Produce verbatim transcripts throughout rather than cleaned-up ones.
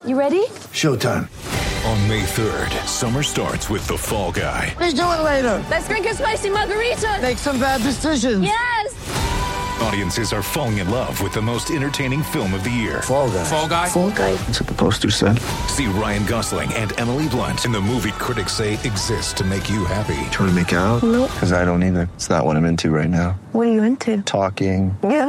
You ready? Showtime. On May third, summer starts with The Fall Guy. Let's do it later. Let's drink a spicy margarita. Make some bad decisions. Yes. Audiences are falling in love with the most entertaining film of the year. Fall Guy. Fall Guy? Fall Guy. That's what the poster said. See Ryan Gosling and Emily Blunt in the movie critics say exists to make you happy. Trying to make it out? Nope. Because I don't either. It's not what I'm into right now. What are you into? Talking. Yeah.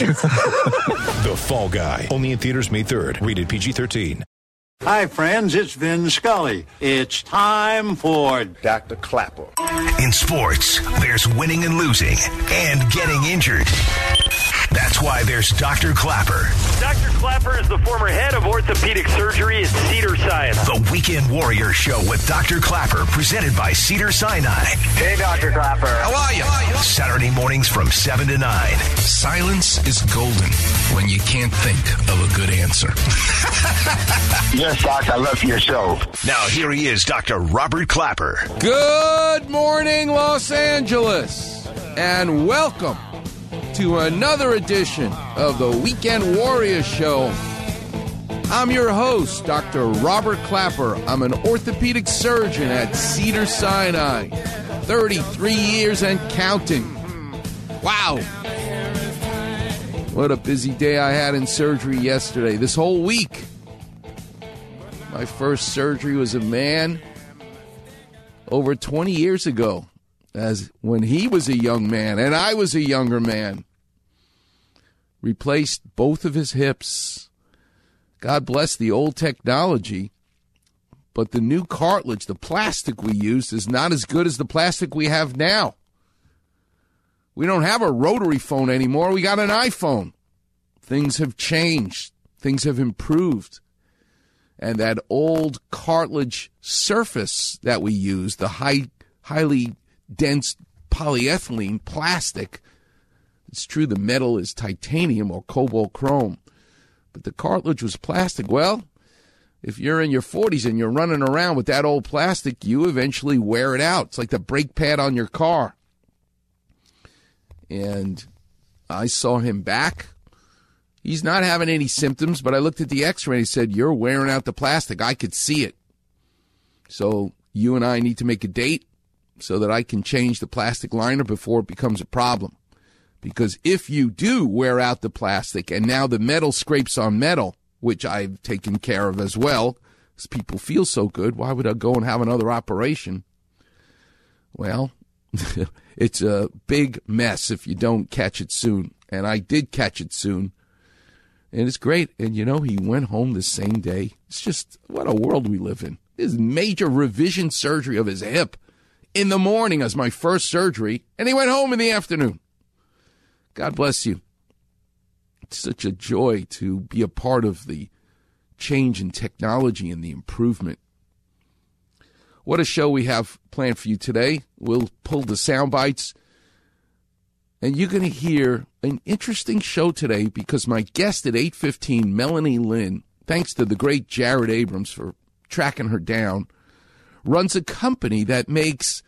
The Fall Guy. Only in theaters May third. Rated P G thirteen. Hi, friends. It's Vin Scully. It's time for Doctor Clapper. In sports, there's winning and losing and getting injured. That's why there's Doctor Clapper. Doctor Clapper is the former head of orthopedic surgery at Cedars-Sinai. The Weekend Warrior Show with Doctor Clapper, presented by Cedars-Sinai. Hey, Doctor Clapper. How are you? Saturday mornings from seven to nine. Silence is golden when you can't think of a good answer. Yes, Doc. I love your show. Now here he is, Doctor Robert Clapper. Good morning, Los Angeles, and welcome to another edition of the Weekend Warrior Show. I'm your host, Doctor Robert Clapper. I'm an orthopedic surgeon at Cedars-Sinai. thirty-three years and counting. Wow. What a busy day I had in surgery yesterday. This whole week. My first surgery was a man over twenty years ago, as when he was a young man and I was a younger man. Replaced both of his hips. God bless the old technology, but the new cartilage, the plastic we used, is not as good as the plastic we have now. We don't have a rotary phone anymore. We got an iPhone. Things have changed. Things have improved. And that old cartilage surface that we use, the high, highly dense polyethylene plastic, it's true the metal is titanium or cobalt chrome, but the cartilage was plastic. Well, if you're in your forties and you're running around with that old plastic, you eventually wear it out. It's like the brake pad on your car. And I saw him back. He's not having any symptoms, but I looked at the x-ray and he said, you're wearing out the plastic. I could see it. So you and I need to make a date so that I can change the plastic liner before it becomes a problem. Because if you do wear out the plastic and now the metal scrapes on metal, which I've taken care of as well, because people feel so good, why would I go and have another operation? Well, it's a big mess if you don't catch it soon. And I did catch it soon. And it's great. And, you know, he went home the same day. It's just, what a world we live in. This major revision surgery of his hip in the morning as my first surgery. And he went home in the afternoon. God bless you. It's such a joy to be a part of the change in technology and the improvement. What a show we have planned for you today. We'll pull the sound bites. And you're going to hear an interesting show today because my guest at eight fifteen, Melanie Lynn, thanks to the great Jared Abrams for tracking her down, runs a company that makes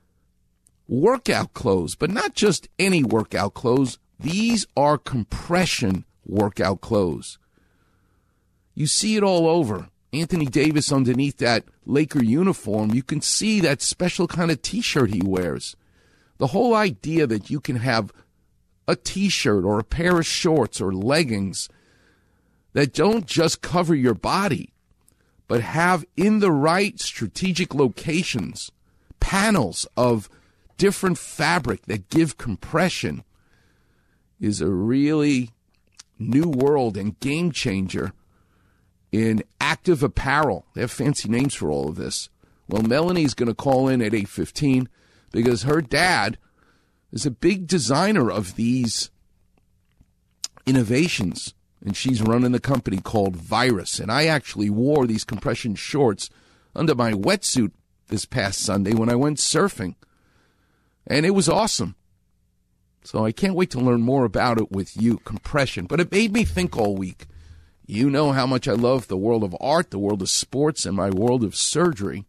workout clothes, but not just any workout clothes. These are compression workout clothes. You see it all over. Anthony Davis underneath that Laker uniform, you can see that special kind of T-shirt he wears. The whole idea that you can have a T-shirt or a pair of shorts or leggings that don't just cover your body, but have in the right strategic locations panels of different fabric that give compression is a really new world and game changer in active apparel. They have fancy names for all of this. Well, Melanie's going to call in at eight fifteen because her dad is a big designer of these innovations, and she's running the company called Virus. And I actually wore these compression shorts under my wetsuit this past Sunday when I went surfing, and it was awesome. So I can't wait to learn more about it with you, compression. But it made me think all week. You know how much I love the world of art, the world of sports, and my world of surgery.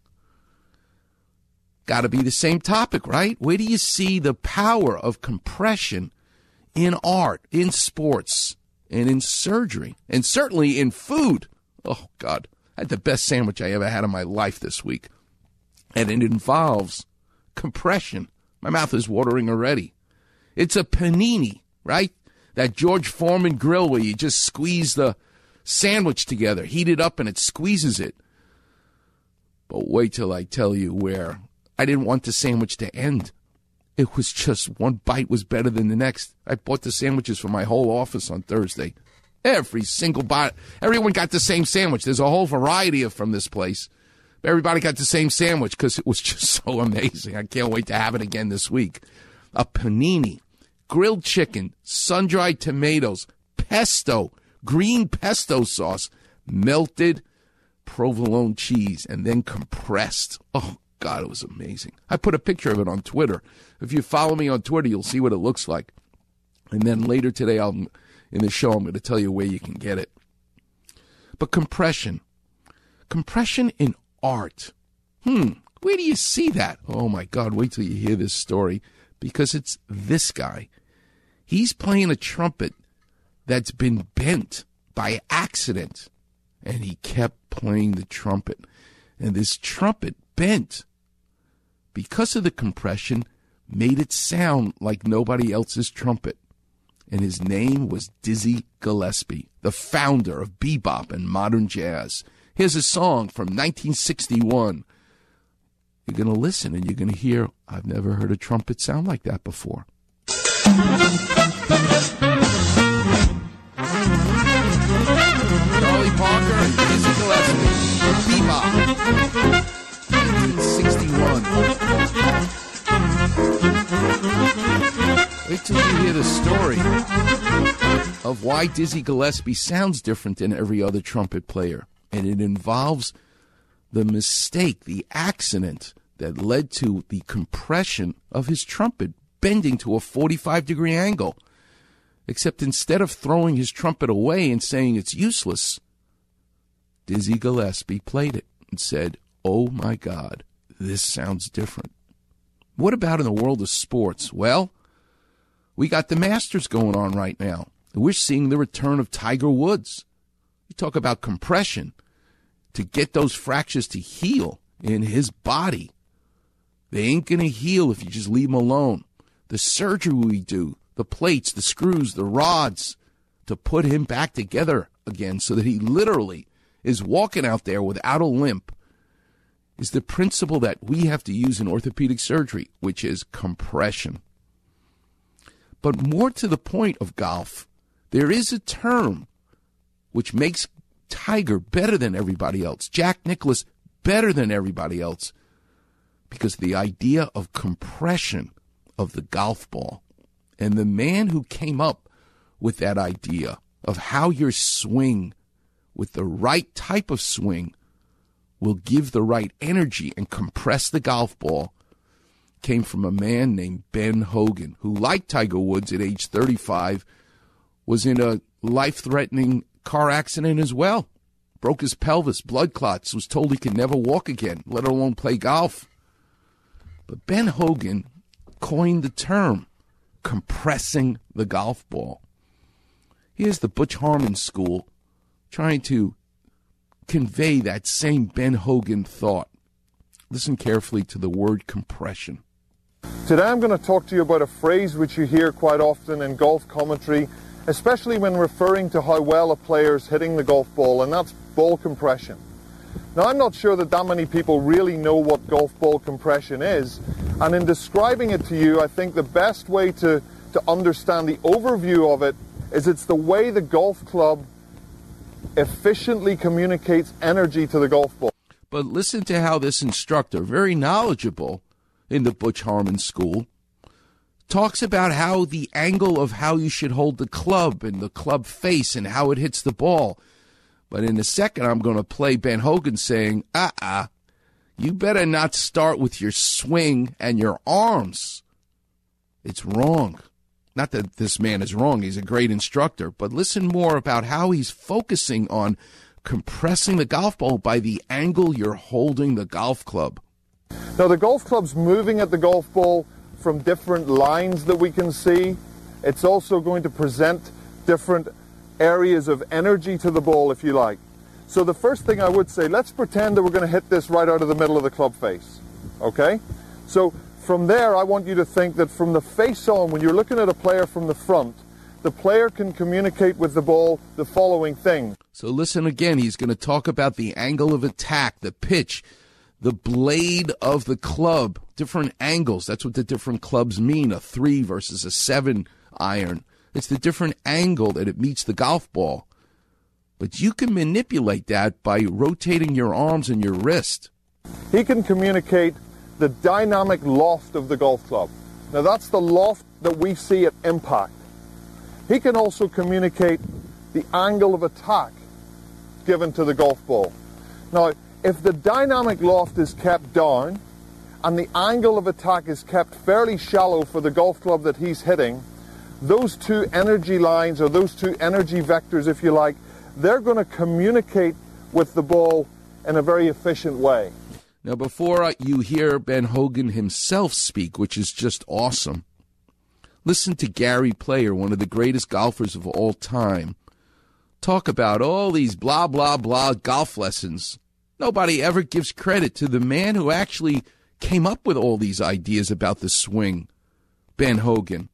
Got to be the same topic, right? Where do you see the power of compression in art, in sports, and in surgery, and certainly in food? Oh, God. I had the best sandwich I ever had in my life this week. And it involves compression. My mouth is watering already. It's a panini, right? That George Foreman grill where you just squeeze the sandwich together, heat it up, and it squeezes it. But wait till I tell you where I didn't want the sandwich to end. It was just one bite was better than the next. I bought the sandwiches for my whole office on Thursday. Every single bite. Everyone got the same sandwich. There's a whole variety of from this place. Everybody got the same sandwich because it was just so amazing. I can't wait to have it again this week. A panini, grilled chicken, sun-dried tomatoes, pesto, green pesto sauce, melted provolone cheese, and then compressed. Oh, God, it was amazing. I put a picture of it on Twitter. If you follow me on Twitter, you'll see what it looks like. And then later today, I'll, in the show, I'm going to tell you where you can get it. But compression. Compression in art. Hmm, where do you see that? Oh, my God, wait till you hear this story, because it's this guy. He's playing a trumpet that's been bent by accident, and he kept playing the trumpet. And this trumpet bent because of the compression, made it sound like nobody else's trumpet. And his name was Dizzy Gillespie, the founder of bebop and modern jazz. Here's a song from nineteen sixty-one. You're going to listen and you're going to hear, I've never heard a trumpet sound like that before. Charlie Parker and Dizzy Gillespie, bebop. nineteen sixty-one. Wait till you hear the story of why Dizzy Gillespie sounds different than every other trumpet player. And it involves the mistake, the accident that led to the compression of his trumpet bending to a forty-five degree angle. Except instead of throwing his trumpet away and saying it's useless, Dizzy Gillespie played it and said, oh my God, this sounds different. What about in the world of sports? Well, we got the Masters going on right now. We're seeing the return of Tiger Woods. You talk about compression to get those fractures to heal in his body. They ain't going to heal if you just leave them alone. The surgery we do, the plates, the screws, the rods, to put him back together again so that he literally is walking out there without a limp, is the principle that we have to use in orthopedic surgery, which is compression. But more to the point of golf, there is a term which makes Tiger better than everybody else, Jack Nicklaus better than everybody else, because the idea of compression of the golf ball. And the man who came up with that idea of how your swing, with the right type of swing, will give the right energy and compress the golf ball, came from a man named Ben Hogan, who, like Tiger Woods at age thirty-five, was in a life-threatening car accident as well. Broke his pelvis, blood clots, was told he could never walk again, let alone play golf. But Ben Hogan coined the term, compressing the golf ball. Here's the Butch Harmon School trying to convey that same Ben Hogan thought. Listen carefully to the word compression. Today I'm going to talk to you about a phrase which you hear quite often in golf commentary, especially when referring to how well a player is hitting the golf ball, and that's ball compression. Now, I'm not sure that that many people really know what golf ball compression is, and in describing it to you, I think the best way to, to understand the overview of it is it's the way the golf club efficiently communicates energy to the golf ball. But listen to how this instructor, very knowledgeable in the Butch Harmon School, talks about how the angle of how you should hold the club and the club face and how it hits the ball. But in a second, I'm going to play Ben Hogan saying, uh-uh, you better not start with your swing and your arms. It's wrong. Not that this man is wrong. He's a great instructor. But listen more about how he's focusing on compressing the golf ball by the angle you're holding the golf club. Now, the golf club's moving at the golf ball from different lines that we can see. It's also going to present different areas of energy to the ball, if you like. So the first thing I would say, let's pretend that we're going to hit this right out of the middle of the club face, okay? So from there, I want you to think that from the face on, when you're looking at a player from the front, the player can communicate with the ball the following thing. So listen again, he's going to talk about the angle of attack, the pitch, the blade of the club, different angles. That's what the different clubs mean, a three versus a seven iron. It's the different angle that it meets the golf ball. But you can manipulate that by rotating your arms and your wrist. He can communicate the dynamic loft of the golf club. Now that's the loft that we see at impact. He can also communicate the angle of attack given to the golf ball. Now, if the dynamic loft is kept down and the angle of attack is kept fairly shallow for the golf club that he's hitting, those two energy lines, or those two energy vectors, if you like, they're going to communicate with the ball in a very efficient way. Now, before you hear Ben Hogan himself speak, which is just awesome, listen to Gary Player, one of the greatest golfers of all time, talk about all these blah, blah, blah golf lessons. Nobody ever gives credit to the man who actually came up with all these ideas about the swing, Ben Hogan.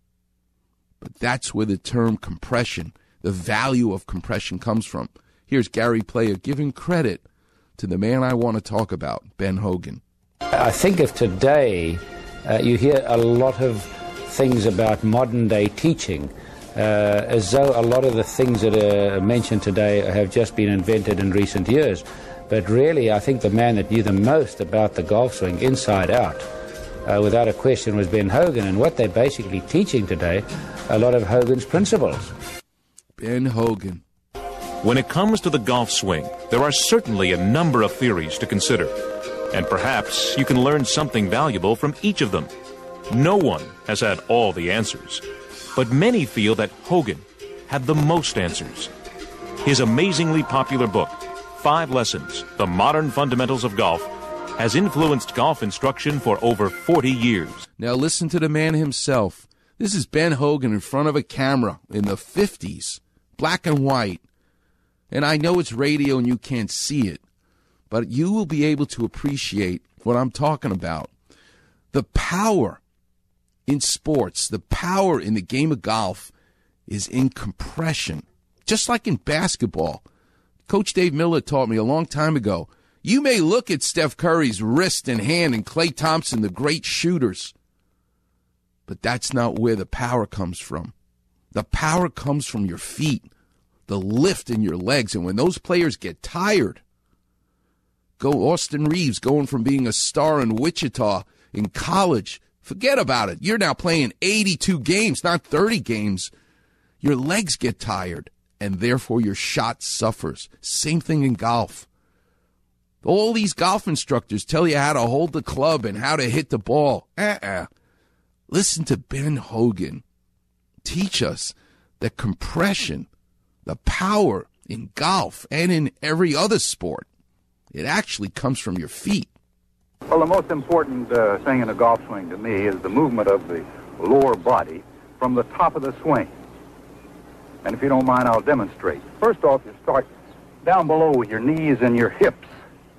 But that's where the term compression, the value of compression, comes from. Here's Gary Player giving credit to the man I want to talk about, Ben Hogan. I think of today, uh, you hear a lot of things about modern-day teaching, uh, as though a lot of the things that are mentioned today have just been invented in recent years. But really, I think the man that knew the most about the golf swing inside out, uh, without a question, was Ben Hogan. And what they're basically teaching today, a lot of Hogan's principles. Ben Hogan. When it comes to the golf swing, there are certainly a number of theories to consider. And perhaps you can learn something valuable from each of them. No one has had all the answers, but many feel that Hogan had the most answers. His amazingly popular book, Five Lessons, The Modern Fundamentals of Golf, has influenced golf instruction for over forty years. Now listen to the man himself. This is Ben Hogan in front of a camera in the fifties, black and white. And I know it's radio and you can't see it, but you will be able to appreciate what I'm talking about. The power in sports, the power in the game of golf is in compression, just like in basketball. Coach Dave Miller taught me a long time ago, you may look at Steph Curry's wrist and hand and Klay Thompson, the great shooters, but that's not where the power comes from. The power comes from your feet, the lift in your legs. And when those players get tired, go Austin Reeves going from being a star in Wichita in college, forget about it. You're now playing eighty-two games, not thirty games. Your legs get tired, and therefore your shot suffers. Same thing in golf. All these golf instructors tell you how to hold the club and how to hit the ball. Uh-uh. Listen to Ben Hogan teach us that compression, the power in golf and in every other sport, it actually comes from your feet. Well, the most important uh, thing in a golf swing to me is the movement of the lower body from the top of the swing. And if you don't mind, I'll demonstrate. First off, you start down below with your knees and your hips.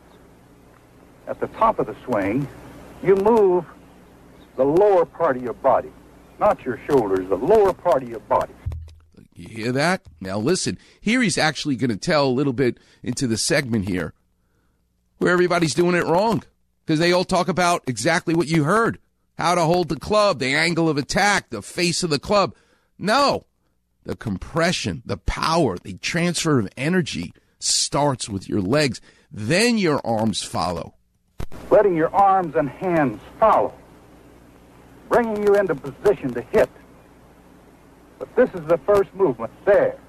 At the top of the swing, you move the lower part of your body, not your shoulders, the lower part of your body. You hear that? Now listen, here he's actually going to tell a little bit into the segment here where everybody's doing it wrong, because they all talk about exactly what you heard. How to hold the club, the angle of attack, the face of the club. No. The compression, the power, the transfer of energy starts with your legs. Then your arms follow. Letting your arms and hands follow. Bringing you into position to hit. But this is the first movement there.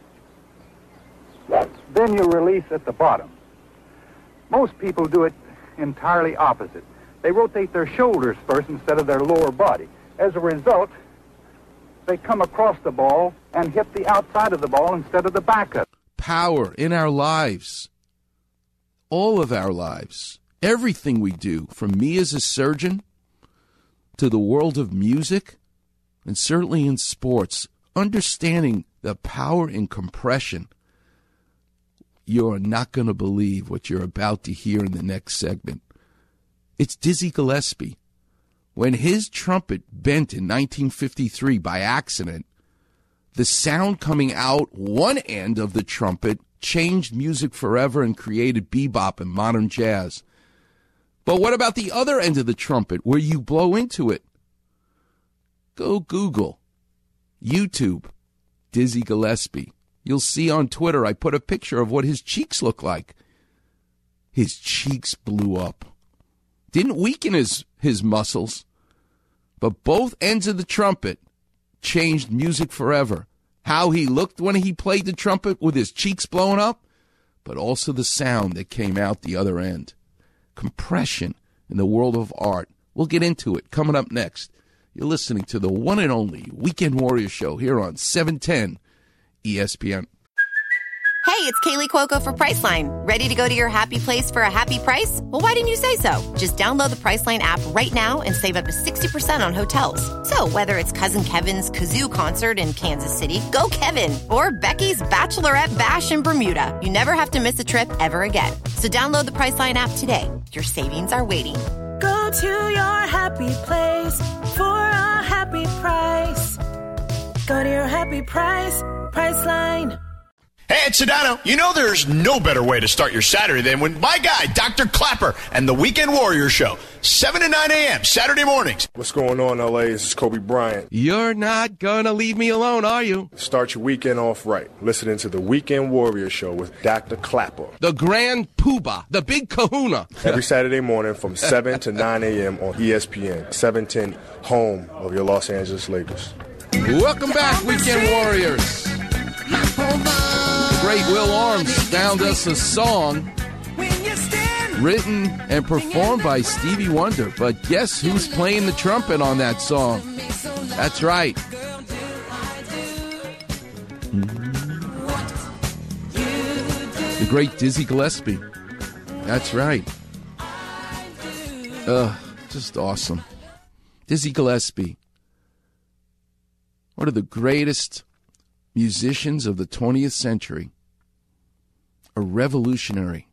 Then you release at the bottom. Most people do it entirely opposite. They rotate their shoulders first instead of their lower body. As a result, they come across the ball and hit the outside of the ball instead of the back of it. Power in our lives, all of our lives, everything we do, from me as a surgeon to the world of music, and certainly in sports, understanding the power in compression. you're not going to believe what you're about to hear in the next segment. It's Dizzy Gillespie. When his trumpet bent in nineteen fifty-three by accident, the sound coming out one end of the trumpet changed music forever and created bebop and modern jazz. But what about the other end of the trumpet where you blow into it? Go Google, YouTube, Dizzy Gillespie. You'll see on Twitter I put a picture of what his cheeks look like. His cheeks blew up. Didn't weaken his, his muscles, but both ends of the trumpet changed music forever. How he looked when he played the trumpet with his cheeks blowing up, but also the sound that came out the other end. Compression in the world of art. We'll get into it coming up next. You're listening to the one and only Weekend Warrior Show here on seven ten E S P N. Hey, it's Kaylee Cuoco for Priceline. Ready to go to your happy place for a happy price? Well, why didn't you say so? Just download the Priceline app right now and save up to sixty percent on hotels. So whether it's Cousin Kevin's Kazoo Concert in Kansas City, go Kevin, or Becky's Bachelorette Bash in Bermuda, you never have to miss a trip ever again. So download the Priceline app today. Your savings are waiting. Go to your happy place for a happy price. Go to your happy price, Priceline. Hey, it's Sedano. You know there's no better way to start your Saturday than when my guy, Doctor Clapper, and the Weekend Warrior Show, seven to nine a.m. Saturday mornings. What's going on, L A? This is Kobe Bryant. You're not going to leave me alone, are you? Start your weekend off right. Listening to the Weekend Warrior Show with Doctor Clapper. The Grand Poobah, the Big Kahuna. Every Saturday morning from seven to nine a.m. on E S P N, seven ten, home of your Los Angeles Lakers. Welcome back, Weekend Warriors. The great Will Arms found us a song written and performed by Stevie Wonder. But guess who's playing the trumpet on that song? That's right. The great Dizzy Gillespie. That's right. Ugh, just awesome. Dizzy Gillespie. One of the greatest musicians of the twentieth century. A revolutionary.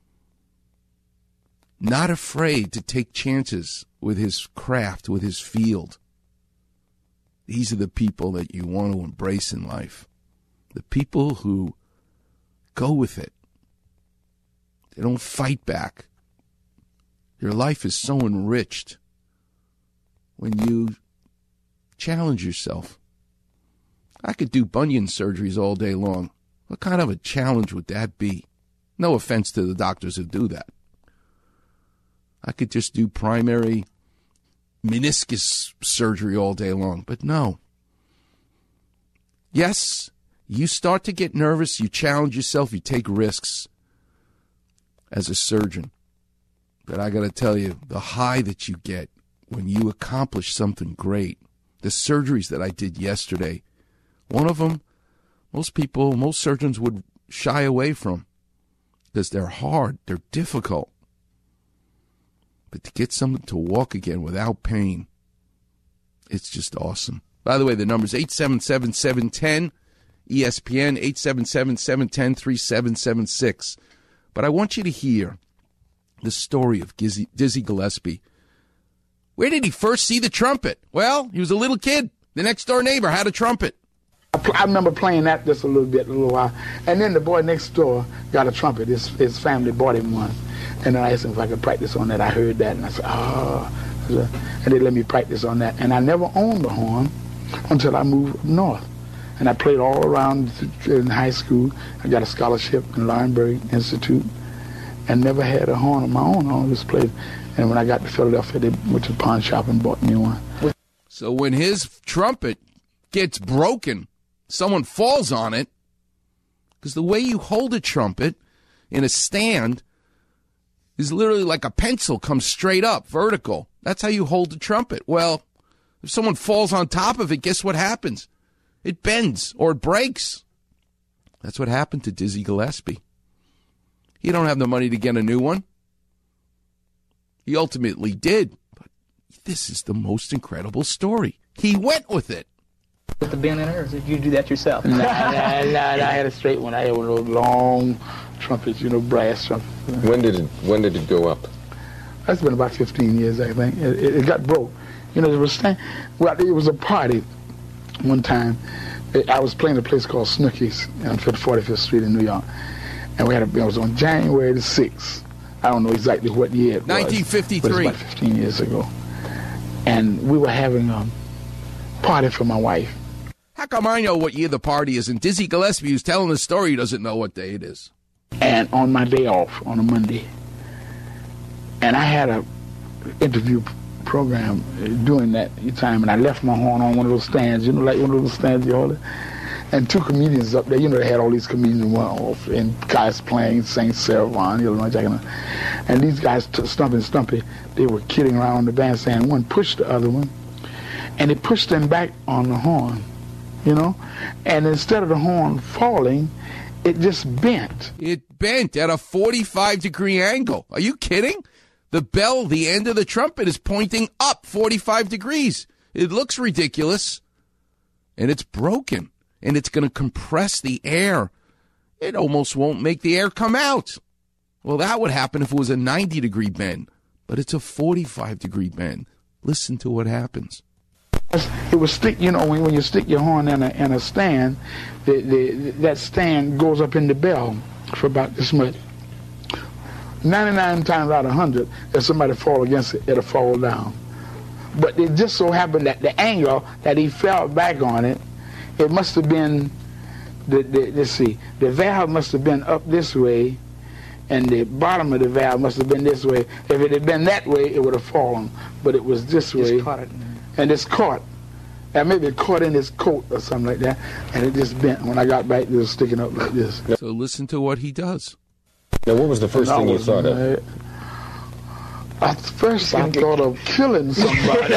Not afraid to take chances with his craft, with his field. These are the people that you want to embrace in life. The people who go with it. They don't fight back. Your life is so enriched when you challenge yourself. I could do bunion surgeries all day long. What kind of a challenge would that be? No offense to the doctors who do that. I could just do primary meniscus surgery all day long, but no. Yes, you start to get nervous, you challenge yourself, you take risks as a surgeon. But I got to tell you, the high that you get when you accomplish something great, the surgeries that I did yesterday, one of them, most people, most surgeons would shy away from because they're hard, they're difficult. But to get someone to walk again without pain, it's just awesome. By the way, the number's eight seven seven, seven one zero, E S P N, eight seven seven, seven one zero, three seven seven six. But I want you to hear the story of Dizzy, Dizzy Gillespie. Where did he first see the trumpet? Well, he was a little kid. The next door neighbor had a trumpet. I remember playing that just a little bit, a little while. And then the boy next door got a trumpet. His, his family bought him one. And then I asked him if I could practice on that. I heard that, and I said, oh. And they let me practice on that. And I never owned a horn until I moved up north. And I played all around in high school. I got a scholarship in Laurinburg Institute and never had a horn of my own. I always played. And when I got to Philadelphia, they went to the pawn shop and bought me one. So when his trumpet gets broken, someone falls on it, because the way you hold a trumpet in a stand is literally like a pencil comes straight up, vertical. That's how you hold the trumpet. Well, if someone falls on top of it, guess what happens? It bends or it breaks. That's what happened to Dizzy Gillespie. He don't have the money to get a new one. He ultimately did. But this is the most incredible story. He went with it. With the bend in it, or did you do that yourself? Nah, nah, nah, nah, I had a straight one. I had one of those long, trumpets, you know, brass trumpets. When did it When did it go up? That's been about fifteen years, I think. It, it, it got broke. You know, it was stand, well, it was a party one time. I was playing a place called Snookies on forty-fifth Street in New York, and we had a, it was on January the sixth. I don't know exactly what year it was. nineteen fifty-three. But it's about fifteen years ago. And we were having a party for my wife. How come I know what year the party is, and Dizzy Gillespie, who's telling the story, doesn't know what day it is? And on my day off, on a Monday, and I had a interview program during that time, and I left my horn on one of those stands, you know, like one of those stands you hold it. And two comedians up there, you know, they had all these comedians one off, and guys playing Saint Servan, Illinois Jack, and these guys, t- Stumpy and Stumpy, they were kidding around on the bandstand. One pushed the other one, and it pushed them back on the horn, you know, and instead of the horn falling, it just bent. It bent at a forty-five degree angle. Are you kidding? The bell, the end of the trumpet, is pointing up forty-five degrees. It looks ridiculous, and it's broken, and it's going to compress the air. It almost won't make the air come out. Well, that would happen if it was a ninety degree bend, but it's a forty-five degree bend. Listen to what happens. It was stick, you know, when, when you stick your horn in a, in a stand, the, the, that stand goes up in the bell for about this much. ninety-nine times out of one hundred, if somebody fall against it, it'll fall down. But it just so happened that the angle that he fell back on it, it must have been, the, the, let's see, the valve must have been up this way, and the bottom of the valve must have been this way. If it had been that way, it would have fallen. But it was this way. Just caught it. And it's caught. And maybe it caught in his coat or something like that, and it just bent. When I got back, it was sticking up like this. So listen to what he does. Now, what was the first thing you thought of? At first, I thought of killing somebody.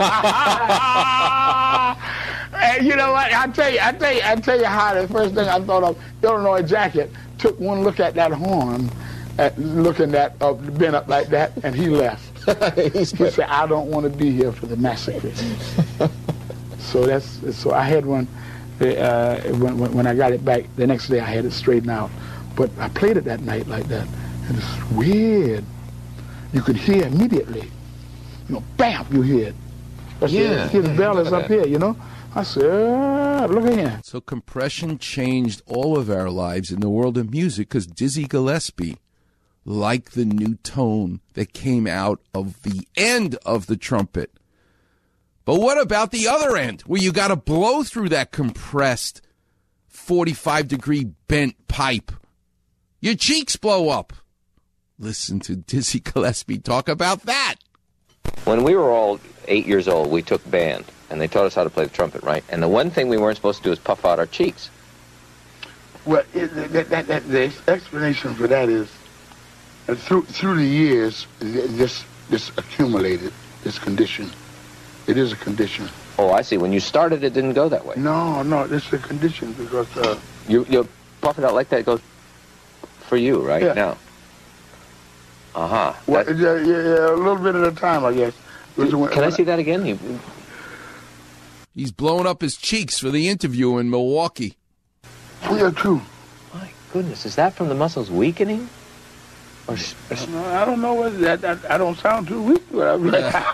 And you know what? I tell you, I tell you, I tell you how the first thing I thought of. Illinois Jacket took one look at that horn, at looking at uh, bent up like that, and he left. He said, "I don't want to be here for the massacre." So that's so. I had one uh, when, when I got it back. The next day, I had it straightened out. But I played it that night like that, and it's weird. You could hear immediately. You know, bam, you hear it. That's yeah. The, the bell is up here, you know. I said, ah, look at here. So compression changed all of our lives in the world of music because Dizzy Gillespie liked the new tone that came out of the end of the trumpet. But what about the other end, where you got to blow through that compressed forty-five degree bent pipe? Your cheeks blow up. Listen to Dizzy Gillespie talk about that. When we were all eight years old, we took band, and they taught us how to play the trumpet, right? And the one thing we weren't supposed to do is puff out our cheeks. Well, it, that, that, that, the explanation for that is, uh, through through the years, this this accumulated, this condition. It is a condition. Oh, I see. When you started, it didn't go that way. No, no, it's a condition because... Uh, you you puff it out like that, it goes for you, right? Yeah. Now. Uh-huh. Well, yeah, yeah, yeah, a little bit at a time, I guess. Can I see that again? You... He's blowing up his cheeks for the interview in Milwaukee. Yeah, true. My goodness, is that from the muscles weakening? Or, or... No, I don't know whether that, that I don't sound too weak. When I,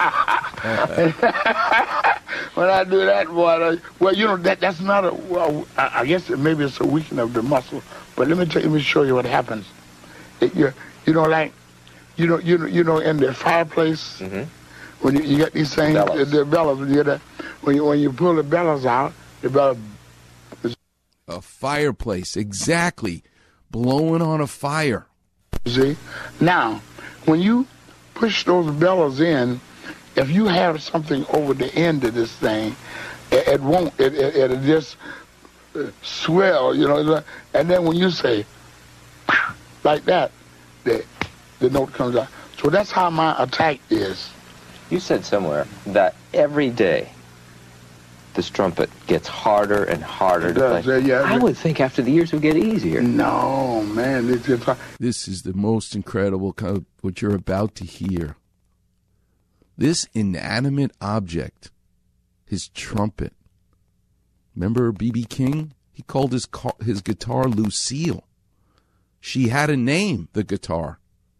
when I do that, boy, I, well, you know that that's not a. Well, I, I guess it, maybe it's a weakening of the muscle. But let me tell you, let me show you what happens. It, you, you know, like, you know, you know, you know, in the fireplace, mm-hmm. when you, you get these things, bellows. the, the bellows, you get that, when you when you pull the bellows out, the bellows. A fireplace, exactly, blowing on a fire. See, now, when you push those bellows in, if you have something over the end of this thing, it, it won't, it, it, it'll just swell, you know, and then when you say, like that, the, the note comes out. So that's how my attack is. You said somewhere that every day this trumpet gets harder and harder it to does, play. Yeah, I would think after the years it would get easier. No, man. It's just... This is the most incredible, what you're about to hear. This inanimate object, his trumpet. Remember B B King? He called his car, his guitar Lucille. She had a name, the guitar.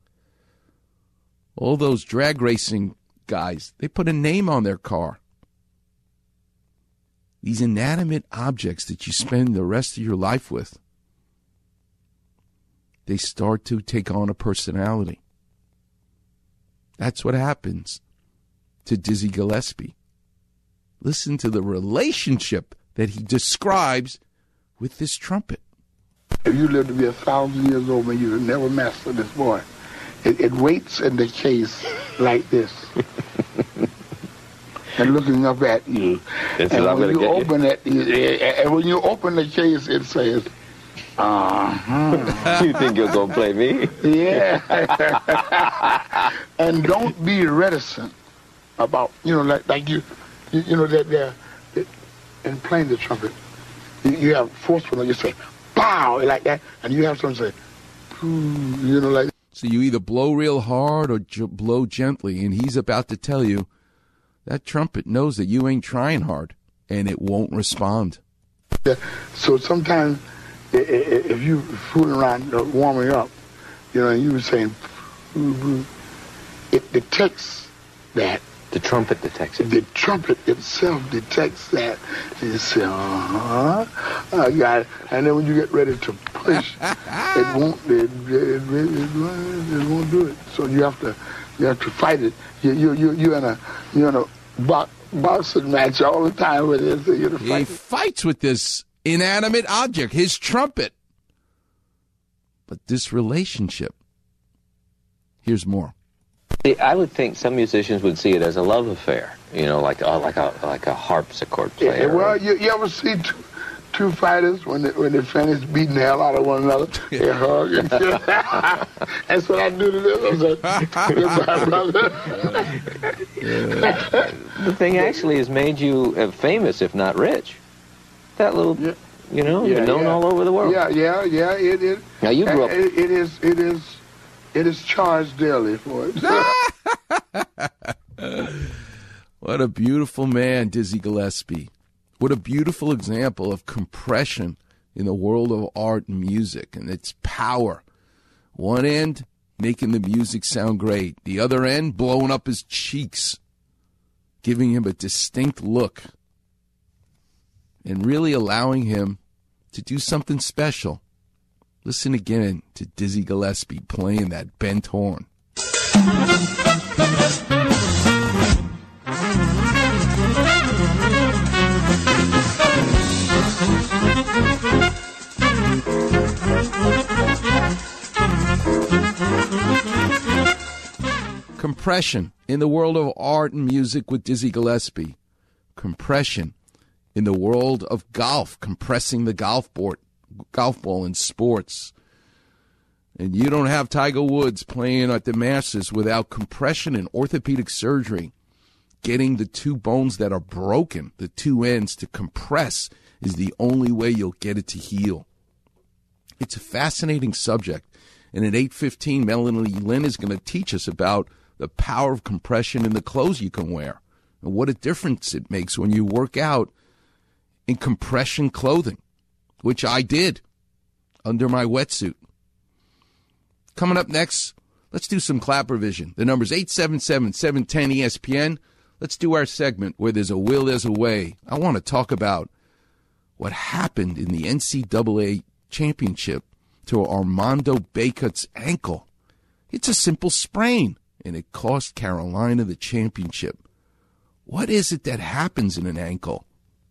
All those drag racing guys, they put a name on their car. These inanimate objects that you spend the rest of your life with, they start to take on a personality. That's what happens to Dizzy Gillespie. Listen to the relationship that he describes with this trumpet. If you live to be a thousand years old, man, you will never master this boy. It, it waits in the case like this. And looking up at you. This and is when you open you. it, you, and when you open the case, it says, uh-huh. You think you're going to play me? Yeah. And don't be reticent about, you know, like like you, you, you know, that they're, in playing the trumpet, you, you have forceful, you say, pow, like that, and you have someone say, you know, like. So you either blow real hard or j- blow gently, and he's about to tell you that trumpet knows that you ain't trying hard, and it won't respond. Yeah. So sometimes if you fooling around uh, warming up, you know, and you were saying, it detects that. The trumpet detects it. The trumpet itself detects that. And you say, uh-huh, I got it. And then when you get ready to push, it won't, it, it, it, it, it won't do it. So you have to, you have to fight it. You, you, you, you're in a, you're in a bo- boxing match all the time with it. So you have to fight he it. fights with this inanimate object, his trumpet. But this relationship, here's more. See, I would think some musicians would see it as a love affair, you know, like uh, like a like a harpsichord player. Yeah, well, you, you ever see two, two fighters when they, when they finish beating the hell out of one another, they hug and shit. That's what I do to them. I was like, my brother. The thing actually has made you uh, famous, if not rich. That little, yeah. you know, Yeah, you're known yeah. all over the world. Yeah, yeah, yeah. It is. Now you grew up. It, it is. It is. It is charged daily for it. What a beautiful man, Dizzy Gillespie. What a beautiful example of compression in the world of art and music and its power. One end, making the music sound great. The other end, blowing up his cheeks, giving him a distinct look, and really allowing him to do something special. Listen again to Dizzy Gillespie playing that bent horn. Compression in the world of art and music with Dizzy Gillespie. Compression in the world of golf, compressing the golf board. Golf ball in sports. And you don't have Tiger Woods playing at the Masters without compression and orthopedic surgery. Getting the two bones that are broken, the two ends, to compress is the only way you'll get it to heal. It's a fascinating subject. And at eight fifteen, Melanie Lynn is going to teach us about the power of compression in the clothes you can wear and what a difference it makes when you work out in compression clothing, which I did under my wetsuit. Coming up next, let's do some Clapper Vision. The number's eight seven seven, seven one zero, E S P N. Let's do our segment where there's a will, there's a way. I want to talk about what happened in the N C double A championship to Armando Bacot's ankle. It's a simple sprain, and it cost Carolina the championship. What is it that happens in an ankle?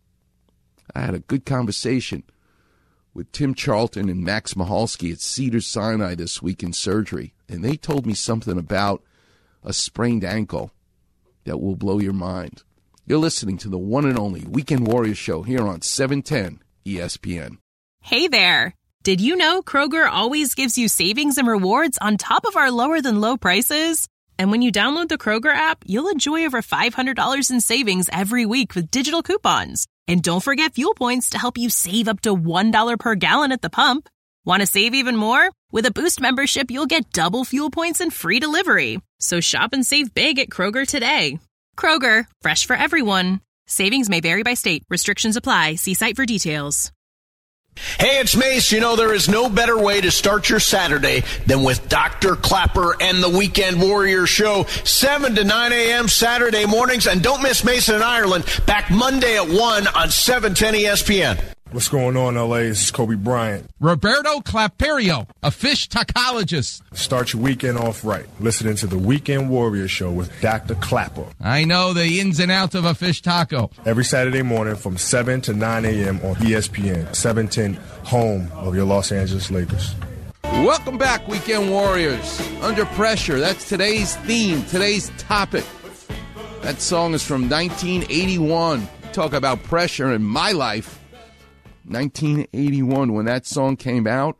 I had a good conversation with Tim Charlton and Max Mahalski at Cedars-Sinai this week in surgery, and they told me something about a sprained ankle that will blow your mind. You're listening to the one and only Weekend Warrior Show here on seven ten E S P N. Hey there! Did you know Kroger always gives you savings and rewards on top of our lower-than-low prices? And when you download the Kroger app, you'll enjoy over five hundred dollars in savings every week with digital coupons. And don't forget fuel points to help you save up to one dollar per gallon at the pump. Want to save even more? With a Boost membership, you'll get double fuel points and free delivery. So shop and save big at Kroger today. Kroger, fresh for everyone. Savings may vary by state. Restrictions apply. See site for details. Hey, it's Mace. You know, there is no better way to start your Saturday than with Doctor Clapper and the Weekend Warrior Show, seven to nine a.m. Saturday mornings. And don't miss Mason in Ireland, back Monday at one on seven ten E S P N. What's going on, L A? This is Kobe Bryant. Roberto Claperio, a fish tacologist. Start your weekend off right. Listening to the Weekend Warrior Show with Doctor Clapper. I know the ins and outs of a fish taco. Every Saturday morning from seven to nine a.m. on E S P N, seven ten, home of your Los Angeles Lakers. Welcome back, Weekend Warriors. Under Pressure, that's today's theme, today's topic. That song is from nineteen eighty-one. Talk about pressure in my life. nineteen eighty-one, when that song came out,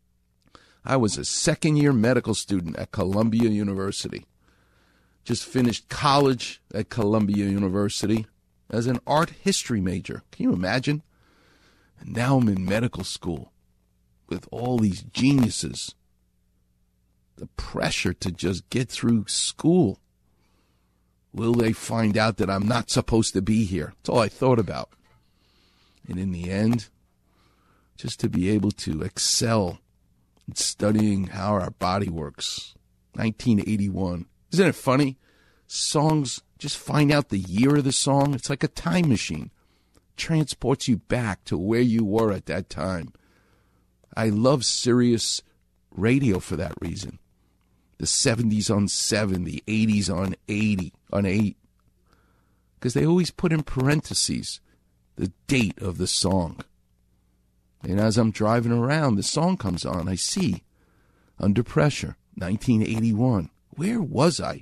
I was a second-year medical student at Columbia University. Just finished college at Columbia University as an art history major. Can you imagine? And now I'm in medical school with all these geniuses. The pressure to just get through school. Will they find out that I'm not supposed to be here? That's all I thought about. And in the end, just to be able to excel in studying how our body works. nineteen eighty-one. Isn't it funny? Songs, just find out the year of the song. It's like a time machine. Transports you back to where you were at that time. I love Sirius radio for that reason. The seventies on seven, the eighties on eighty, on eight. Because they always put in parentheses the date of the song. And as I'm driving around, the song comes on. I see Under Pressure, nineteen eighty-one. Where was I?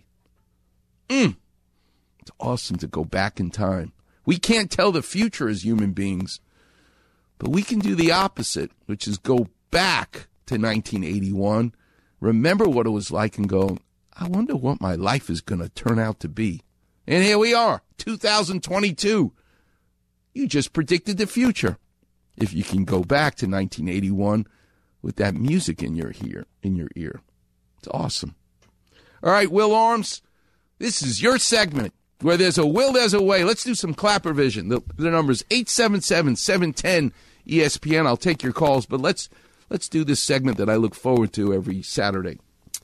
Mm. It's awesome to go back in time. We can't tell the future as human beings, but we can do the opposite, which is go back to nineteen eighty-one, remember what it was like, and go, I wonder what my life is going to turn out to be. And here we are, two thousand twenty-two. You just predicted the future. If you can go back to nineteen eighty-one with that music in your ear, in your ear. It's awesome. All right, Will Arms, this is your segment. Where there's a will, there's a way. Let's do some Clapper Vision. The, the number is eight seven seven, seven one zero, E S P N. I'll take your calls, but let's let's do this segment that I look forward to every Saturday.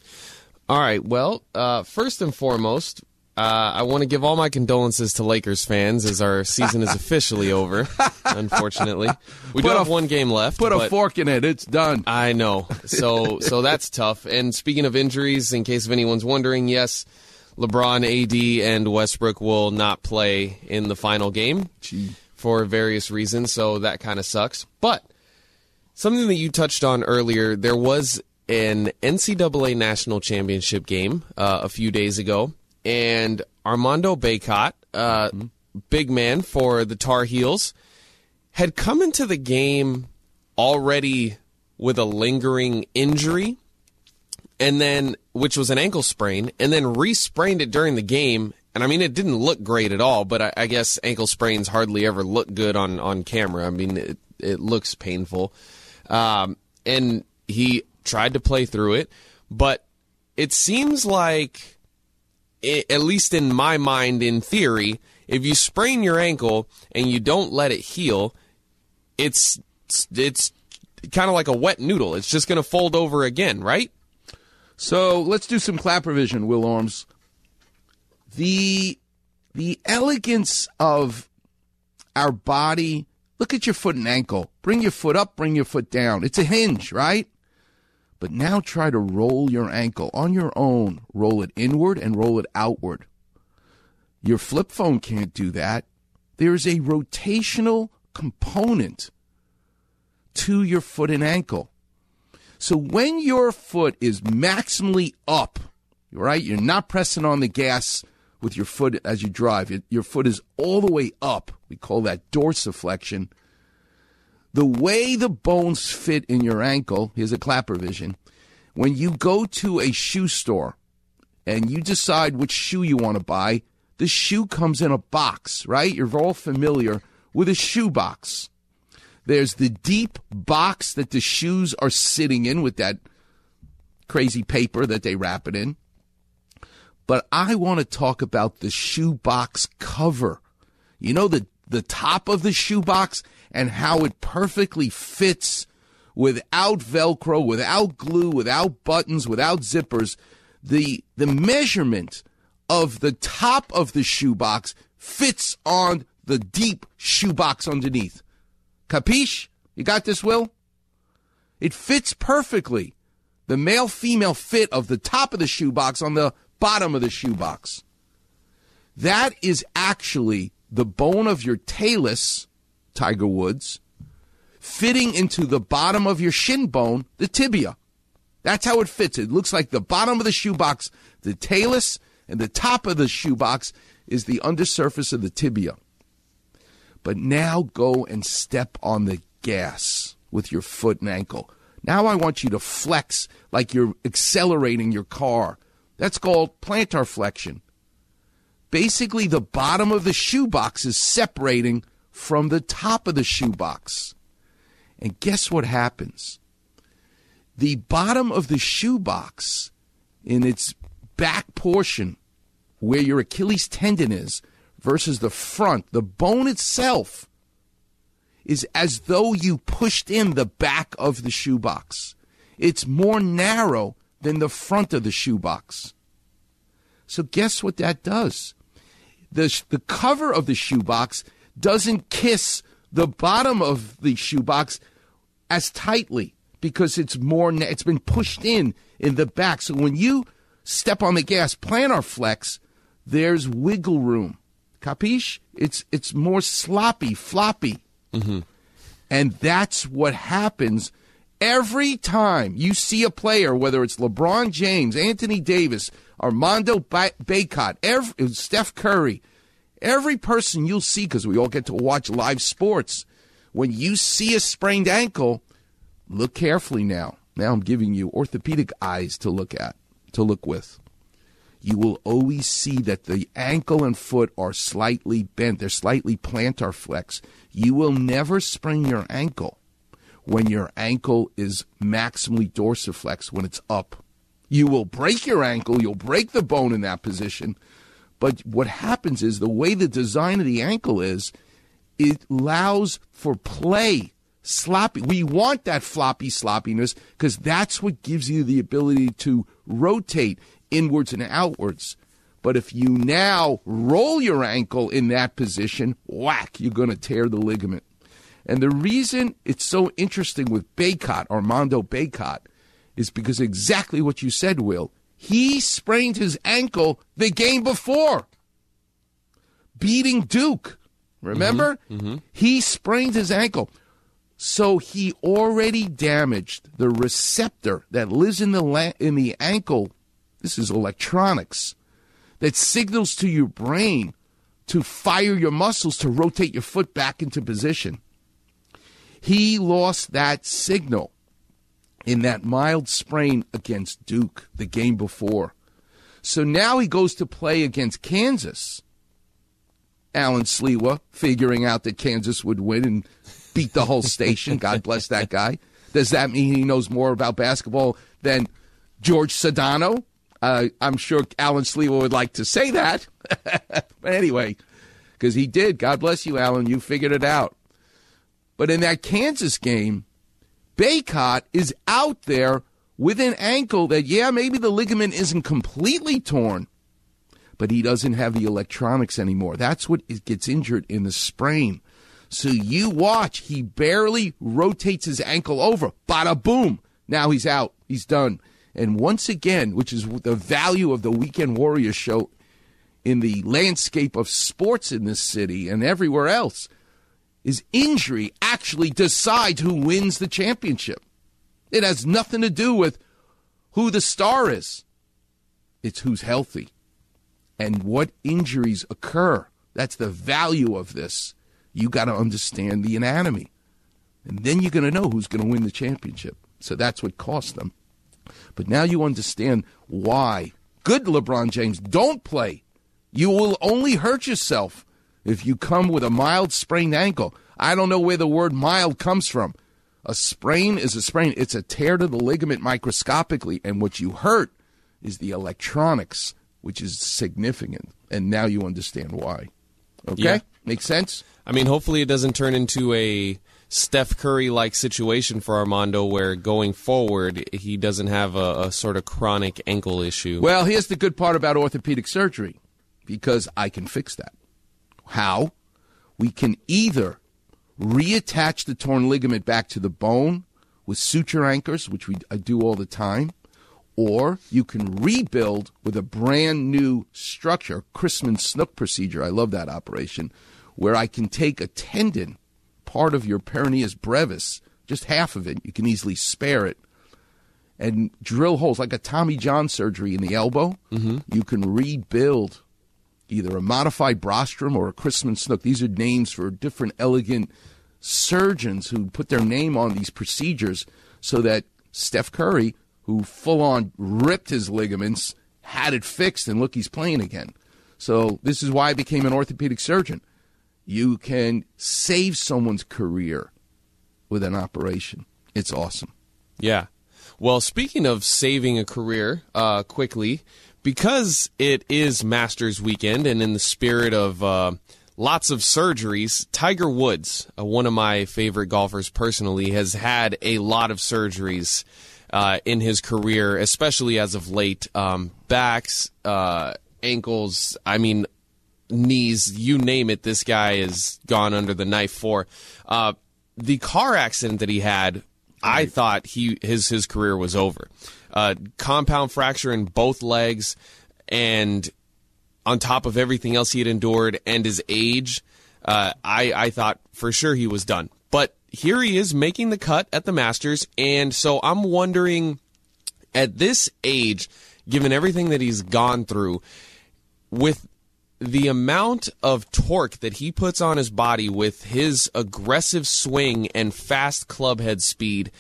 All right. Well, uh, first and foremost, uh, I want to give all my condolences to Lakers fans as our season is officially over, unfortunately. We Put do have a- one game left. Put a but fork in it. It's done. I know. So, so that's tough. And speaking of injuries, in case if anyone's wondering, yes, LeBron, A D, and Westbrook will not play in the final game Gee. for various reasons, so that kind of sucks. But something that you touched on earlier, there was an N C double A National Championship game uh, a few days ago, and Armando Bacot, uh, mm-hmm. big man for the Tar Heels, had come into the game already with a lingering injury, and then which was an ankle sprain, and then re-sprained it during the game. And I mean, it didn't look great at all, but I, I guess ankle sprains hardly ever look good on, on camera. I mean, it, it looks painful. Um, and he tried to play through it, but it seems like, it, at least in my mind, in theory, if you sprain your ankle and you don't let it heal, it's it's kind of like a wet noodle. It's just going to fold over again, right? So let's do some Clapper Vision, Will Arms. The the elegance of our body. Look at your foot and ankle. Bring your foot up, bring your foot down. It's a hinge, right? But now try to roll your ankle on your own. Roll it inward and roll it outward. Your flip phone can't do that. There's a rotational component to your foot and ankle. So when your foot is maximally up, right, you're not pressing on the gas with your foot as you drive. It, your foot is all the way up. We call that dorsiflexion. The way the bones fit in your ankle, here's a Clapper Vision, when you go to a shoe store and you decide which shoe you want to buy, the shoe comes in a box, right? You're all familiar with a shoe box. There's the deep box that the shoes are sitting in with that crazy paper that they wrap it in. But I want to talk about the shoe box cover. You know, the, the top of the shoebox and how it perfectly fits without Velcro, without glue, without buttons, without zippers. The the measurement of the top of the shoebox fits on the deep shoebox underneath. Capiche? You got this, Will? It fits perfectly. The male-female fit of the top of the shoebox on the bottom of the shoebox. That is actually the bone of your talus, Tiger Woods, fitting into the bottom of your shin bone, the tibia. That's how it fits. It looks like the bottom of the shoebox, the talus, and the top of the shoebox is the undersurface of the tibia. But now go and step on the gas with your foot and ankle. Now I want you to flex like you're accelerating your car. That's called plantar flexion. Basically, the bottom of the shoebox is separating from the top of the shoebox. And guess what happens? The bottom of the shoebox, in its back portion, where your Achilles tendon is, versus the front, the bone itself, is as though you pushed in the back of the shoebox. It's more narrow than the front of the shoebox. So guess what that does? The, the cover of the shoebox doesn't kiss the bottom of the shoebox as tightly because it's more, it's been pushed in in the back. So when you step on the gas, plantar flex, there's wiggle room. Capiche? It's, it's more sloppy, floppy. Mm-hmm. And that's what happens every time you see a player, whether it's LeBron James, Anthony Davis, Armando ba- Bacot, every, Steph Curry, every person you'll see, because we all get to watch live sports, when you see a sprained ankle, look carefully now. Now I'm giving you orthopedic eyes to look at, to look with. You will always see that the ankle and foot are slightly bent. They're slightly plantar flex. You will never sprain your ankle when your ankle is maximally dorsiflex, when it's up. You will break your ankle. You'll break the bone in that position. But what happens is the way the design of the ankle is, it allows for play, sloppy. We want that floppy sloppiness because that's what gives you the ability to rotate inwards and outwards. But if you now roll your ankle in that position, whack, you're going to tear the ligament. And the reason it's so interesting with Bacot, Armando Bacot, is because exactly what you said, Will. He sprained his ankle the game before, beating Duke. Remember? Mm-hmm. Mm-hmm. He sprained his ankle. So he already damaged the receptor that lives in the la- in the ankle. This is electronics that signals to your brain to fire your muscles to rotate your foot back into position. He lost that signal in that mild sprain against Duke the game before. So now he goes to play against Kansas. Alan Sliwa figuring out that Kansas would win and beat the whole station. God bless that guy. Does that mean he knows more about basketball than George Sedano? Uh, I'm sure Alan Sliwa would like to say that. But anyway, because he did. God bless you, Alan. You figured it out. But in that Kansas game, Bacot is out there with an ankle that, yeah, maybe the ligament isn't completely torn, but he doesn't have the electronics anymore. That's what gets injured in the sprain. So you watch, he barely rotates his ankle over. Bada boom. Now he's out. He's done. And once again, which is the value of the Weekend Warrior show in the landscape of sports in this city and everywhere else, is injury actually decides who wins the championship. It has nothing to do with who the star is. It's who's healthy and what injuries occur. That's the value of this. You got to understand the anatomy. And then you're going to know who's going to win the championship. So that's what cost them. But now you understand why good LeBron James don't play. You will only hurt yourself if you come with a mild sprained ankle. I don't know where the word mild comes from. A sprain is a sprain. It's a tear to the ligament microscopically, and what you hurt is the electronics, which is significant. And now you understand why. Okay? Yeah. Make sense? I mean, hopefully it doesn't turn into a Steph Curry-like situation for Armando where going forward he doesn't have a, a sort of chronic ankle issue. Well, here's the good part about orthopedic surgery, because I can fix that. How? We can either reattach the torn ligament back to the bone with suture anchors, which we I do all the time, or you can rebuild with a brand new structure, Christman Snook procedure. I love that operation, where I can take a tendon, part of your peroneus brevis, just half of it, you can easily spare it, and drill holes like a Tommy John surgery in the elbow. Mm-hmm. You can rebuild either a modified Brostrom or a Christman Snook. These are names for different elegant surgeons who put their name on these procedures so that Steph Curry, who full-on ripped his ligaments, had it fixed, and look, he's playing again. So this is why I became an orthopedic surgeon. You can save someone's career with an operation. It's awesome. Yeah. Well, speaking of saving a career, uh, quickly, because it is Masters weekend and in the spirit of uh, lots of surgeries, Tiger Woods, uh, one of my favorite golfers personally, has had a lot of surgeries uh, in his career, especially as of late. Um, backs, uh, ankles, I mean, knees, you name it, this guy has gone under the knife for. Uh, the car accident that he had, I thought he his his career was over. Uh, compound fracture in both legs, and on top of everything else he had endured and his age, uh, I, I thought for sure he was done. But here he is making the cut at the Masters, and so I'm wondering, at this age, given everything that he's gone through, with the amount of torque that he puts on his body with his aggressive swing and fast clubhead speed,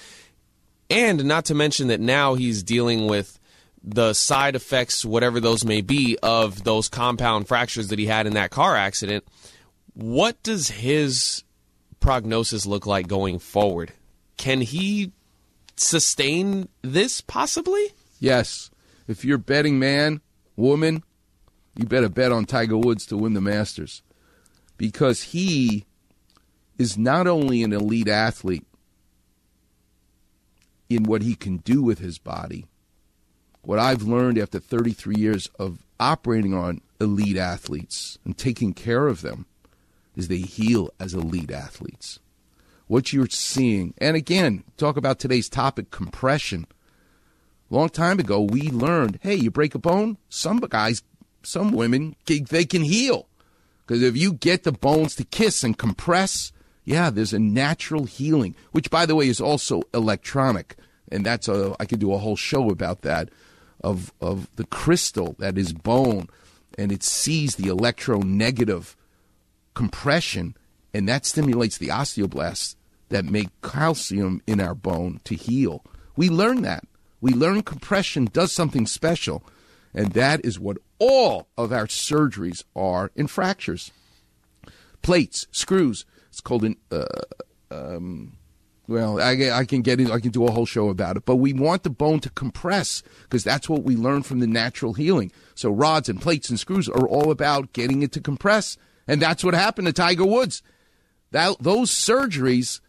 and not to mention that now he's dealing with the side effects, whatever those may be, of those compound fractures that he had in that car accident, what does his prognosis look like going forward? Can he sustain this possibly? Yes. If you're a betting man, woman, you better bet on Tiger Woods to win the Masters, because he is not only an elite athlete in what he can do with his body. What I've learned after thirty-three years of operating on elite athletes and taking care of them is they heal as elite athletes. What you're seeing, and again, talk about today's topic, compression. Long time ago, we learned, hey, you break a bone, some guys, some women, they can heal. Because if you get the bones to kiss and compress, yeah, there's a natural healing, which, by the way, is also electronic. And that's a, I could do a whole show about that, of, of the crystal that is bone, and it sees the electronegative compression, and that stimulates the osteoblasts that make calcium in our bone to heal. We learn that. We learn compression does something special, and that is what all of our surgeries are in fractures. Plates, screws, it's called an, uh, um, well, I, I can get in, I can do a whole show about it, but we want the bone to compress because that's what we learn from the natural healing. So rods and plates and screws are all about getting it to compress, and that's what happened to Tiger Woods. That, those surgeries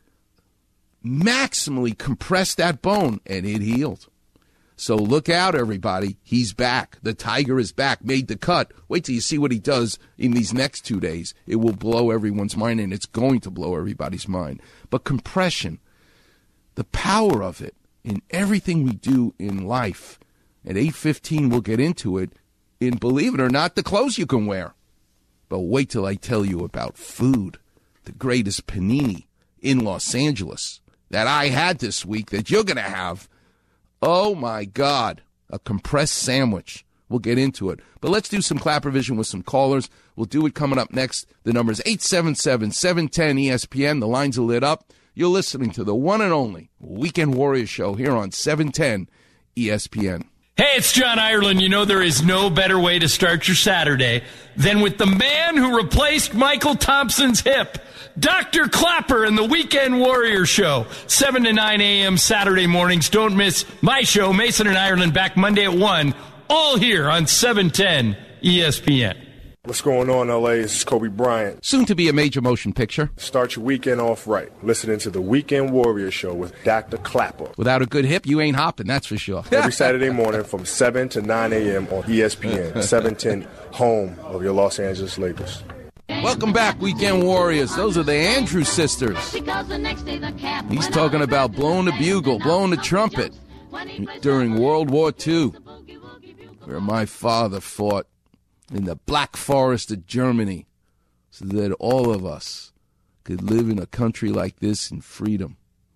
maximally compressed that bone, and it healed. So look out, everybody. He's back. The Tiger is back, made the cut. Wait till you see what he does in these next two days. It will blow everyone's mind, and it's going to blow everybody's mind. But compression, the power of it in everything we do in life. At eight fifteen, we'll get into it in, believe it or not, the clothes you can wear. But wait till I tell you about food, the greatest panini in Los Angeles that I had this week that you're going to have. Oh, my God, a compressed sandwich. We'll get into it. But let's do some Clapper Vision with some callers. We'll do it coming up next. The number is eight seven seven, seven one zero, E S P N. The lines are lit up. You're listening to the one and only Weekend Warrior Show here on seven ten E S P N. Hey, it's John Ireland. You know there is no better way to start your Saturday than with the man who replaced Michael Thompson's hip, Doctor Clapper and the Weekend Warrior Show, seven to nine a.m. Saturday mornings. Don't miss my show, Mason and Ireland, back Monday at one, all here on seven ten E S P N. What's going on, L A? This is Kobe Bryant. Soon to be a major motion picture. Start your weekend off right. Listening to the Weekend Warrior Show with Doctor Clapper. Without a good hip, you ain't hopping, that's for sure. Every Saturday morning from seven to nine a.m. on E S P N, seven ten, home of your Los Angeles Lakers. Welcome back, Weekend Warriors. Those are the Andrews sisters. He's talking about blowing the bugle, blowing the trumpet during World War Two, where my father fought in the Black Forest of Germany so that all of us could live in a country like this in freedom.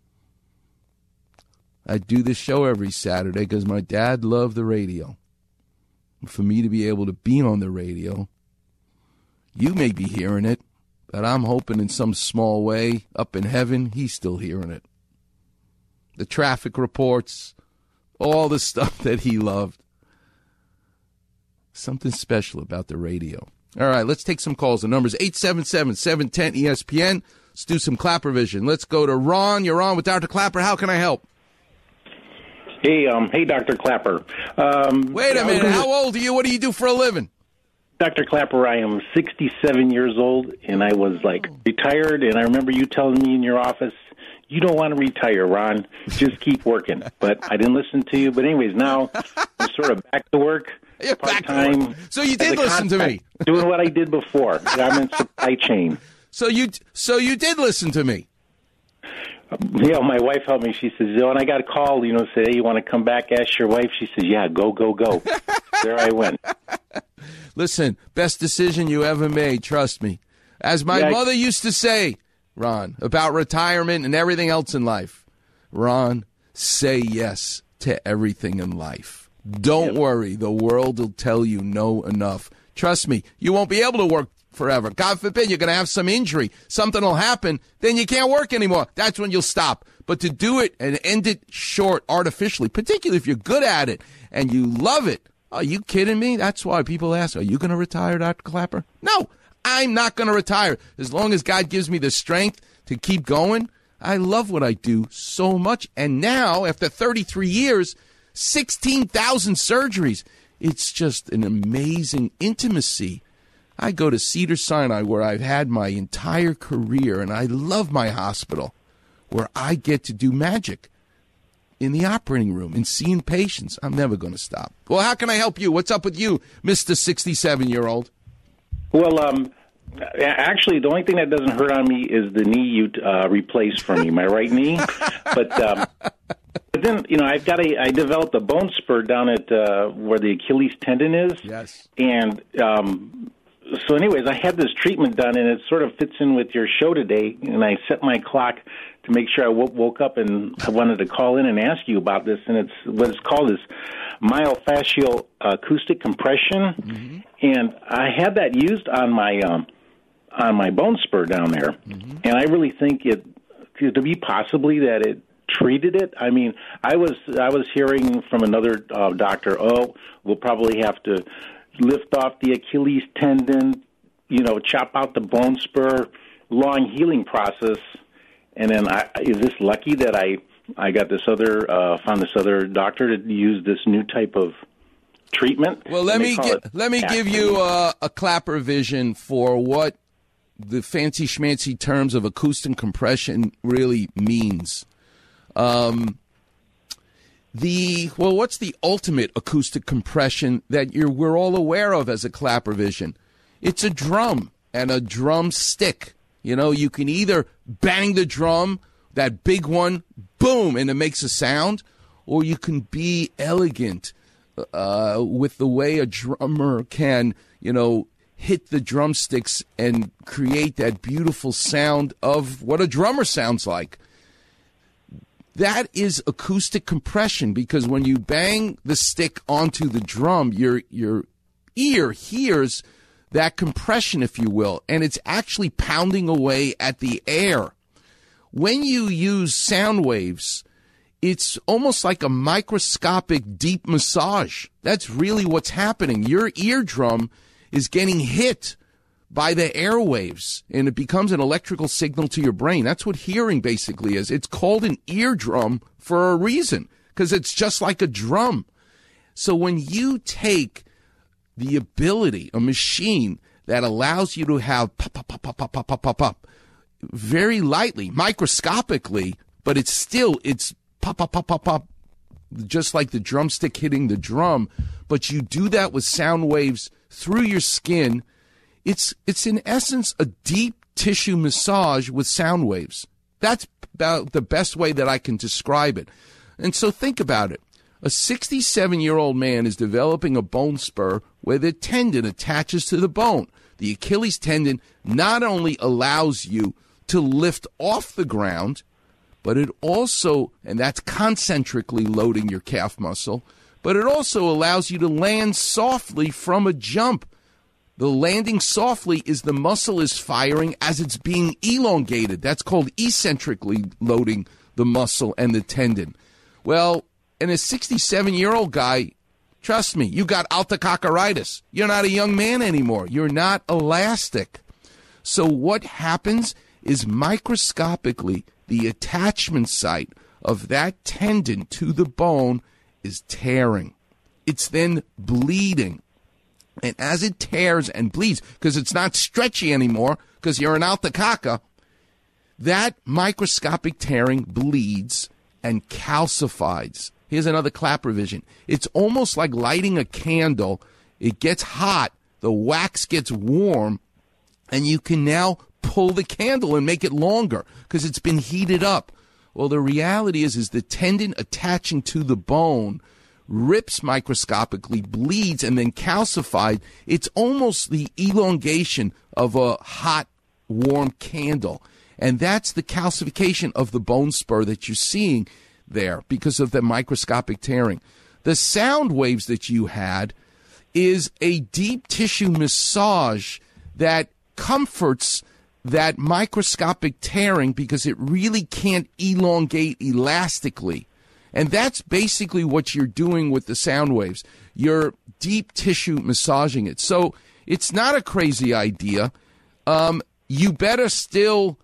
I do this show every Saturday because my dad loved the radio. And for me to be able to be on the radio, you may be hearing it, but I'm hoping in some small way up in heaven, he's still hearing it. The traffic reports, all the stuff that he loved. Something special about the radio. All right, let's take some calls. The number's eight seven seven, seven one zero, E S P N. Let's do some Clapper vision. Let's go to Ron. You're on with Doctor Clapper. How can I help? Hey, um, hey, Doctor Clapper. Um, Wait a minute. How old are you? What do you do for a living? Doctor Clapper, I am sixty-seven years old, and I was, like, retired, and I remember you telling me in your office, you don't want to retire, Ron. Just keep working. But I didn't listen to you. But anyways, now I'm sort of back to work. You're part-time. So you did listen to me. Doing what I did before. I'm in supply chain. So you so you did listen to me. You know, my wife helped me. She says, you know, and I got a call, you know, say, hey, you want to come back, ask your wife? She says, yeah, go, go, go. There I went. Listen, best decision you ever made, trust me. As my yeah, mother I... used to say, Ron, about retirement and everything else in life, Ron, say yes to everything in life. Don't yep. worry. The world will tell you no enough. Trust me, you won't be able to work forever. God forbid you're going to have some injury. Something will happen. Then you can't work anymore. That's when you'll stop. But to do it and end it short artificially, particularly if you're good at it and you love it, are you kidding me? That's why people ask, are you going to retire, Doctor Clapper? No, I'm not going to retire. As long as God gives me the strength to keep going, I love what I do so much. And now, after thirty-three years, sixteen thousand surgeries. It's just an amazing intimacy. I go to Cedars-Sinai, where I've had my entire career, and I love my hospital, where I get to do magic in the operating room and seeing patients. I'm never going to stop. Well, how can I help you? What's up with you, Mister sixty-seven-year-old? Well, um, actually, the only thing that doesn't hurt on me is the knee you uh, replaced for me, my right knee. But... Um, But then, you know, I've got a, I developed a bone spur down at uh, where the Achilles tendon is. Yes. And um, so anyways, I had this treatment done, and it sort of fits in with your show today. And I set my clock to make sure I w- woke up, and I wanted to call in and ask you about this. And it's what it's called is myofascial acoustic compression. Mm-hmm. And I had that used on my um, on my bone spur down there. Mm-hmm. And I really think it to be possibly that it treated it. I mean, I was I was hearing from another uh, doctor, oh, we'll probably have to lift off the Achilles tendon, you know, chop out the bone spur, long healing process. And then I, is this lucky that I, I got this other, uh, found this other doctor to use this new type of treatment? Well, let me gi- let me give you a, a Clapper vision for what the fancy schmancy terms of acoustic compression really means. Um, the well, what's the ultimate acoustic compression that you're we're all aware of as a Clapper vision? It's a drum and a drum stick. You know, you can either bang the drum, that big one, boom, and it makes a sound, or you can be elegant uh, with the way a drummer can, you know, hit the drumsticks and create that beautiful sound of what a drummer sounds like. That is acoustic compression, because when you bang the stick onto the drum, your your ear hears that compression, if you will, and it's actually pounding away at the air. When you use sound waves, it's almost like a microscopic deep massage. That's really what's happening. Your eardrum is getting hit by the airwaves, and it becomes an electrical signal to your brain. That's what hearing basically is. It's called an eardrum for a reason, because it's just like a drum. So when you take the ability, a machine that allows you to have pop, pop, pop, pop, pop, pop, pop, pop, pop, very lightly, microscopically, but it's still, it's pop, pop, pop, pop, pop, just like the drumstick hitting the drum. But you do that with sound waves through your skin. It's, it's in essence a deep tissue massage with sound waves. That's about the best way that I can describe it. And so think about it. A sixty-seven-year-old man is developing a bone spur where the tendon attaches to the bone. The Achilles tendon not only allows you to lift off the ground, but it also, and that's concentrically loading your calf muscle, but it also allows you to land softly from a jump. The landing softly is the muscle is firing as it's being elongated. That's called eccentrically loading the muscle and the tendon. Well, in a sixty-seven-year-old guy, trust me, you got altococcoritis. You're not a young man anymore. You're not elastic. So what happens is microscopically, the attachment site of that tendon to the bone is tearing. It's then bleeding. And as it tears and bleeds, because it's not stretchy anymore, because you're an altocaca, that microscopic tearing bleeds and calcifies. Here's another Clapper vision. It's almost like lighting a candle. It gets hot, the wax gets warm, and you can now pull the candle and make it longer because it's been heated up. Well, the reality is, is the tendon attaching to the bone rips microscopically, bleeds, and then calcified. It's almost the elongation of a hot, warm candle. And that's the calcification of the bone spur that you're seeing there because of the microscopic tearing. The sound waves that you had is a deep tissue massage that comforts that microscopic tearing because it really can't elongate elastically. And that's basically what you're doing with the sound waves. You're deep tissue massaging it. So it's not a crazy idea. Um, you better still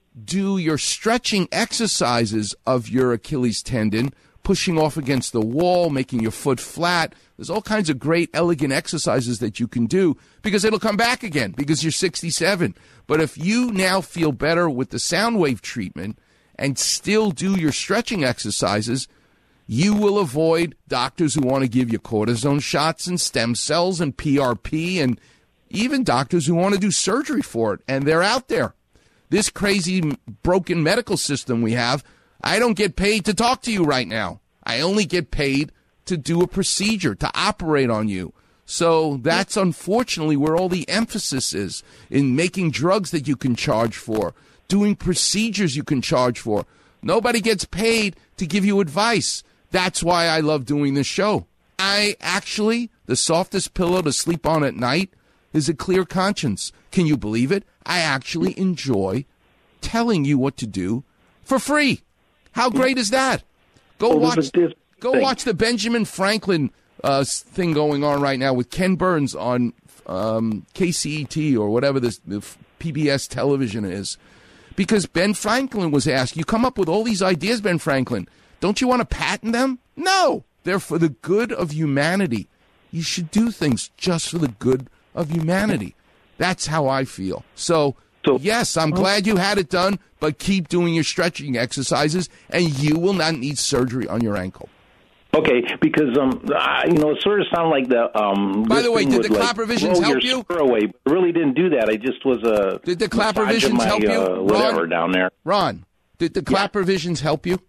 do your stretching exercises of your Achilles tendon, pushing off against the wall, making your foot flat. There's all kinds of great, elegant exercises that you can do because it'll come back again because you're sixty-seven. But if you now feel better with the sound wave treatment and still do your stretching exercises, you will avoid doctors who want to give you cortisone shots and stem cells and P R P and even doctors who want to do surgery for it. And they're out there. This crazy broken medical system we have, I don't get paid to talk to you right now. I only get paid to do a procedure, to operate on you. So that's unfortunately where all the emphasis is, in making drugs that you can charge for, doing procedures you can charge for. Nobody gets paid to give you advice. That's why I love doing this show. I actually, the softest pillow to sleep on at night is a clear conscience. Can you believe it? I actually enjoy telling you what to do for free. How great is that? Go well, watch Go thing. watch the Benjamin Franklin uh, thing going on right now with Ken Burns on um, K C E T or whatever this the P B S television is. Because Ben Franklin was asked, you come up with all these ideas, Ben Franklin. Don't you want to patent them? No. They're for the good of humanity. You should do things just for the good of humanity. That's how I feel. So, so yes, I'm glad you had it done, but keep doing your stretching exercises, and you will not need surgery on your ankle. Okay, because um, I, you know, it sort of sounded like the. Um, By the way, did the like, Clapper Visions help you? Spur away, but it really didn't do that. I just was a. Did the Clapper Visions my, help you, uh, whatever Ron? down there? Ron, did the Clapper yeah. Visions help you?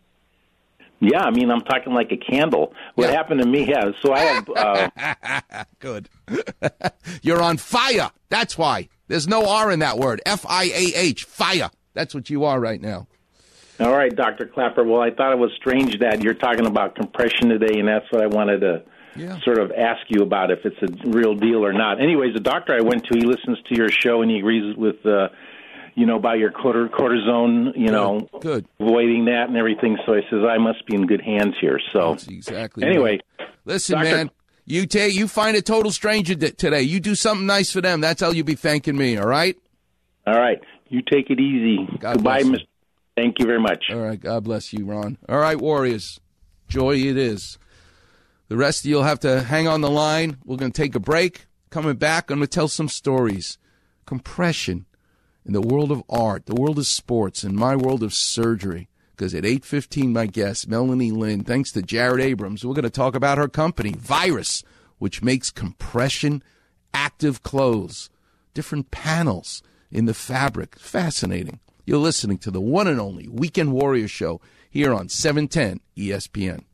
Yeah, I mean, I'm talking like a candle. What yeah. happened to me? Yeah, so I have. Uh, Good. You're on fire. That's why. There's no R in that word. F I A H. Fire. That's what you are right now. All right, Doctor Clapper. Well, I thought it was strange that you're talking about compression today, and that's what I wanted to yeah. sort of ask you about, if it's a real deal or not. Anyways, the doctor I went to, he listens to your show, and he agrees with, uh, you know, about your cortisone, you good. know, good. avoiding that and everything. So he says, I must be in good hands here. So that's exactly. Anyway. Right. Listen, Doctor man, you take you find a total stranger d- today. You do something nice for them. That's how you be thanking me, all right? All right. You take it easy. God Goodbye, bless you. Mister Thank you very much. All right. God bless you, Ron. All right, Warriors. Joy it is. The rest of you will have to hang on the line. We're going to take a break. Coming back, I'm going to tell some stories. Compression in the world of art, the world of sports, and my world of surgery. Because at eight fifteen, my guest, Melanie Lynn, thanks to Jared Abrams, we're going to talk about her company, Virus, which makes compression active clothes, different panels in the fabric. Fascinating. You're listening to the one and only Weekend Warrior Show here on seven ten E S P N.